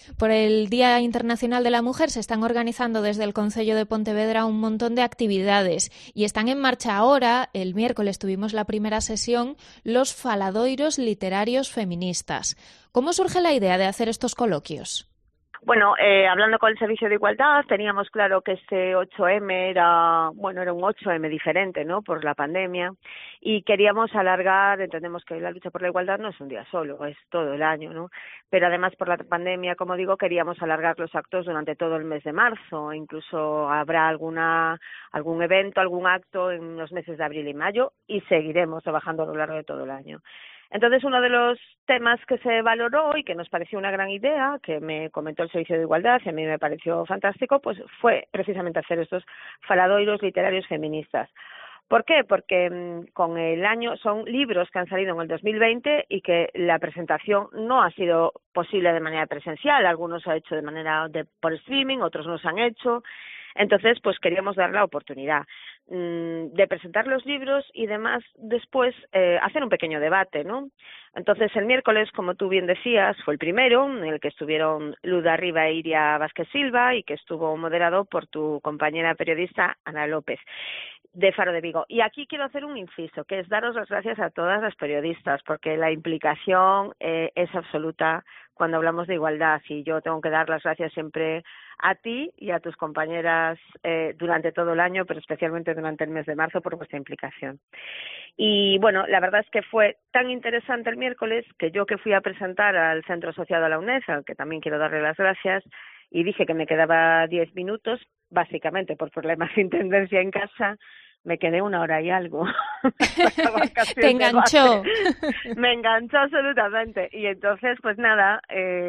Por el Día Internacional de la Mujer se están organizando desde el Concello de Pontevedra un montón de actividades y están en marcha ahora, el miércoles tuvimos la primera sesión, los faladoiros literarios feministas. ¿Cómo surge la idea de hacer estos coloquios? Bueno, hablando con el Servicio de Igualdad, teníamos claro que este 8M era un 8M diferente, ¿no? Por la pandemia, y queríamos alargar, entendemos que la lucha por la igualdad no es un día solo, es todo el año, ¿no? Pero además por la pandemia, como digo, queríamos alargar los actos durante todo el mes de marzo, incluso habrá algún evento, algún acto en los meses de abril y mayo, y seguiremos trabajando a lo largo de todo el año. Entonces, uno de los temas que se valoró y que nos pareció una gran idea, que me comentó el Servicio de Igualdad y a mí me pareció fantástico, pues fue precisamente hacer estos faladoiros literarios feministas. ¿Por qué? Porque con el año son libros que han salido en el 2020 y que la presentación no ha sido posible de manera presencial. Algunos se ha hecho por streaming, otros no se han hecho. Entonces, pues queríamos dar la oportunidad de presentar los libros y demás después hacer un pequeño debate, ¿no? Entonces, el miércoles, como tú bien decías, fue el primero, en el que estuvieron Luz Darriba e Iria Vázquez Silva y que estuvo moderado por tu compañera periodista Ana López de Faro de Vigo. Y aquí quiero hacer un inciso, que es daros las gracias a todas las periodistas, porque la implicación es absoluta cuando hablamos de igualdad, y yo tengo que dar las gracias siempre a ti y a tus compañeras durante todo el año, pero especialmente durante el mes de marzo, por vuestra implicación. Y bueno, la verdad es que fue tan interesante el miércoles que yo, que fui a presentar al centro asociado a la UNED, al que también quiero darle las gracias, y dije que me quedaba 10 minutos, básicamente por problemas de intendencia en casa, me quedé 1 hora y algo. Estaba casi Te el debate. enganchó. Me enganchó absolutamente. Y entonces, pues nada,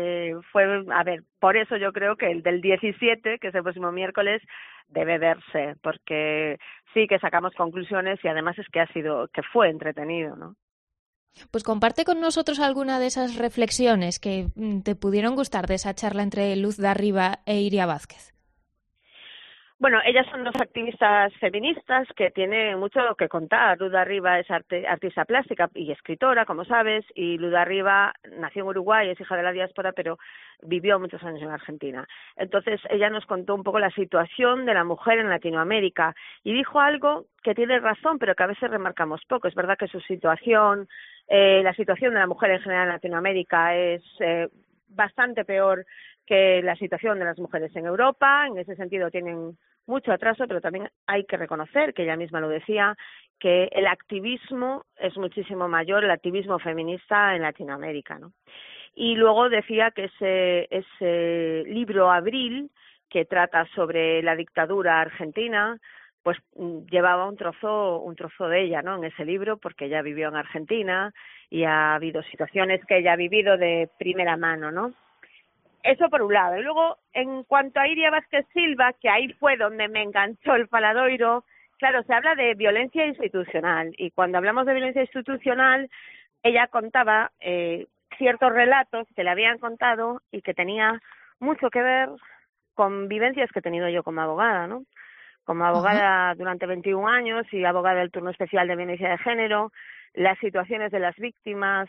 por eso yo creo que el del 17, que es el próximo miércoles, debe verse, porque sí que sacamos conclusiones y además es que fue entretenido, ¿no? Pues comparte con nosotros alguna de esas reflexiones que te pudieron gustar de esa charla entre Luz Darriba e Iria Vázquez. Bueno, ellas son dos activistas feministas que tienen mucho que contar. Luz Darriba es artista plástica y escritora, como sabes, y Luz Darriba nació en Uruguay, es hija de la diáspora, pero vivió muchos años en Argentina. Entonces, ella nos contó un poco la situación de la mujer en Latinoamérica y dijo algo que tiene razón, pero que a veces remarcamos poco. Es verdad que su situación, la situación de la mujer en general en Latinoamérica es bastante peor que la situación de las mujeres en Europa. En ese sentido tienen mucho atraso, pero también hay que reconocer, que ella misma lo decía, que el activismo es muchísimo mayor, el activismo feminista en Latinoamérica, ¿no? Y luego decía que ese libro Abril, que trata sobre la dictadura argentina, pues llevaba un trozo de ella, ¿no? En ese libro, porque ella vivió en Argentina y ha habido situaciones que ella ha vivido de primera mano, ¿no? Eso por un lado. Y luego, en cuanto a Iria Vázquez Silva, que ahí fue donde me enganchó el faladoiro, claro, se habla de violencia institucional. Y cuando hablamos de violencia institucional, ella contaba ciertos relatos que le habían contado y que tenía mucho que ver con vivencias que he tenido yo como abogada, ¿no? Como Ajá. abogada durante 21 años y abogada del turno especial de violencia de género, las situaciones de las víctimas,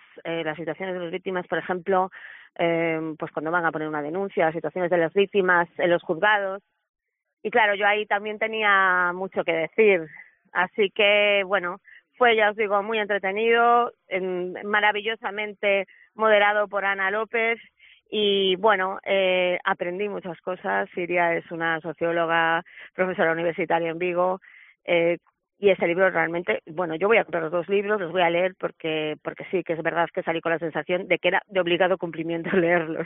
por ejemplo, pues cuando van a poner una denuncia, las situaciones de las víctimas en los juzgados. Y claro, yo ahí también tenía mucho que decir. Así que, bueno, fue, ya os digo, muy entretenido, maravillosamente moderado por Ana López. Y bueno, aprendí muchas cosas. Iria es una socióloga, profesora universitaria en Vigo, y ese libro realmente, bueno, yo voy a comprar los 2 libros, los voy a leer porque sí, que es verdad que salí con la sensación de que era de obligado cumplimiento leerlos.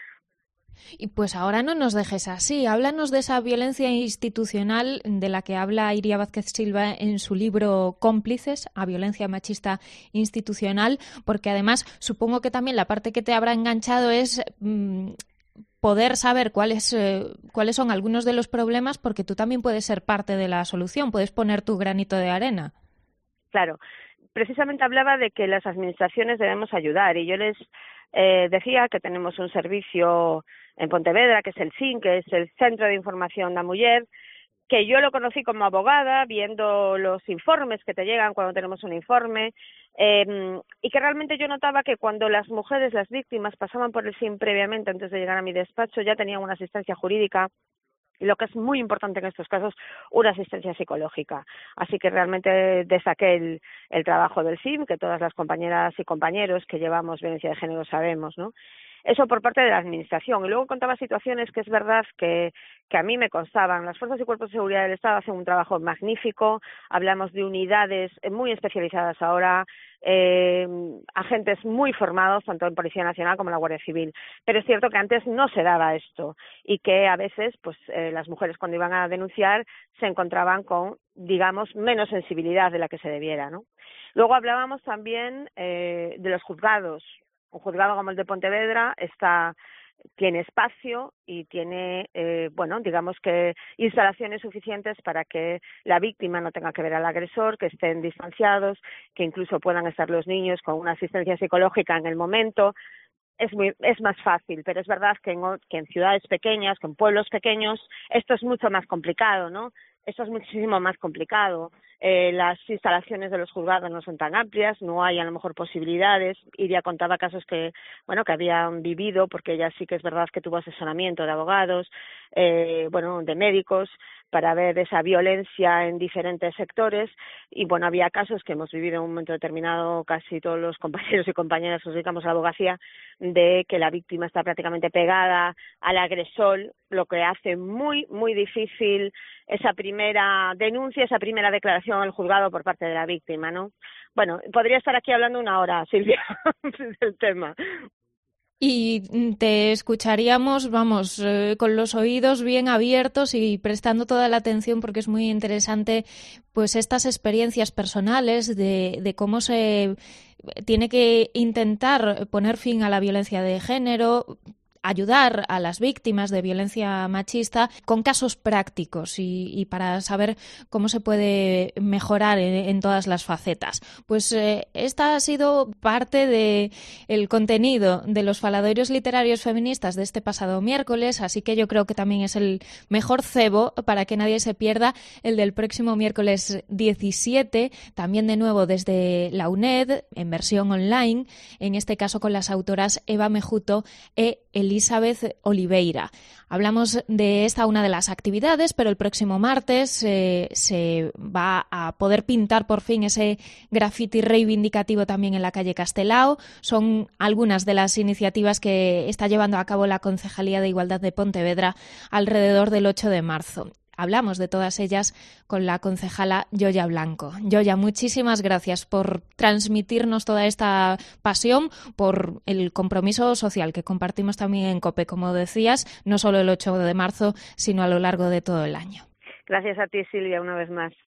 Y pues ahora no nos dejes así. Háblanos de esa violencia institucional de la que habla Iria Vázquez Silva en su libro Cómplices a violencia machista institucional, porque además supongo que también la parte que te habrá enganchado es poder saber cuáles son algunos de los problemas, porque tú también puedes ser parte de la solución, puedes poner tu granito de arena. Claro, precisamente hablaba de que las administraciones debemos ayudar y yo les decía que tenemos un servicio en Pontevedra, que es el CIN, que es el Centro de Información da Muller, que yo lo conocí como abogada, viendo los informes que te llegan cuando tenemos un informe, Y que realmente yo notaba que cuando las mujeres, las víctimas, pasaban por el CIM previamente, antes de llegar a mi despacho, ya tenían una asistencia jurídica y, lo que es muy importante en estos casos, una asistencia psicológica. Así que realmente destaqué el trabajo del CIM, que todas las compañeras y compañeros que llevamos violencia de género sabemos, ¿no? Eso por parte de la Administración. Y luego contaba situaciones que es verdad que a mí me constaban. Las Fuerzas y Cuerpos de Seguridad del Estado hacen un trabajo magnífico. Hablamos de unidades muy especializadas ahora, agentes muy formados, tanto en Policía Nacional como en la Guardia Civil. Pero es cierto que antes no se daba esto y que a veces pues las mujeres, cuando iban a denunciar, se encontraban con, digamos, menos sensibilidad de la que se debiera, ¿no? Luego hablábamos también de los juzgados. Un juzgado como el de Pontevedra tiene espacio y tiene, digamos que instalaciones suficientes para que la víctima no tenga que ver al agresor, que estén distanciados, que incluso puedan estar los niños con una asistencia psicológica en el momento. Es más fácil, pero es verdad que en ciudades pequeñas, que en pueblos pequeños, esto es mucho más complicado, ¿no? Esto es muchísimo más complicado. Las instalaciones de los juzgados no son tan amplias, no hay a lo mejor posibilidades. Iria contaba casos que habían vivido, porque ella sí que es verdad que tuvo asesoramiento de abogados, de médicos, para ver esa violencia en diferentes sectores. Y había casos que hemos vivido en un momento determinado, casi todos los compañeros y compañeras que nos dedicamos a la abogacía, de que la víctima está prácticamente pegada al agresor, lo que hace muy, muy difícil esa primera denuncia, esa primera declaración al juzgado por parte de la víctima, ¿no? Bueno, podría estar aquí hablando una hora, Silvia, del tema. Y te escucharíamos, con los oídos bien abiertos y prestando toda la atención, porque es muy interesante pues estas experiencias personales de cómo se tiene que intentar poner fin a la violencia de género, ayudar a las víctimas de violencia machista con casos prácticos y para saber cómo se puede mejorar en todas las facetas. Pues esta ha sido parte del contenido de los falatorios literarios feministas de este pasado miércoles, así que yo creo que también es el mejor cebo para que nadie se pierda el del próximo miércoles 17, también de nuevo desde la UNED, en versión online, en este caso con las autoras Eva Mejuto e Elizabeth Oliveira. Hablamos de esta, una de las actividades, pero el próximo martes se va a poder pintar por fin ese graffiti reivindicativo también en la calle Castelao. Son algunas de las iniciativas que está llevando a cabo la Concejalía de Igualdad de Pontevedra alrededor del 8 de marzo. Hablamos de todas ellas con la concejala Yoya Blanco. Yoya, muchísimas gracias por transmitirnos toda esta pasión, por el compromiso social que compartimos también en COPE, como decías, no solo el 8 de marzo, sino a lo largo de todo el año. Gracias a ti, Silvia, una vez más.